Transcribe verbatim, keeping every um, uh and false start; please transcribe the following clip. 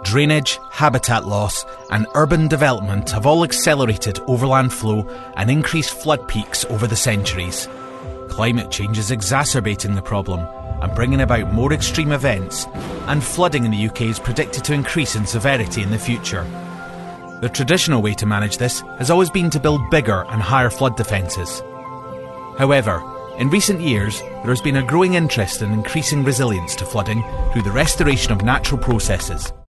Drainage, habitat loss and urban development have all accelerated overland flow and increased flood peaks over the centuries. Climate change is exacerbating the problem and bringing about more extreme events, and flooding in the U K is predicted to increase in severity in the future. The traditional way to manage this has always been to build bigger and higher flood defences. However, in recent years, there has been a growing interest in increasing resilience to flooding through the restoration of natural processes.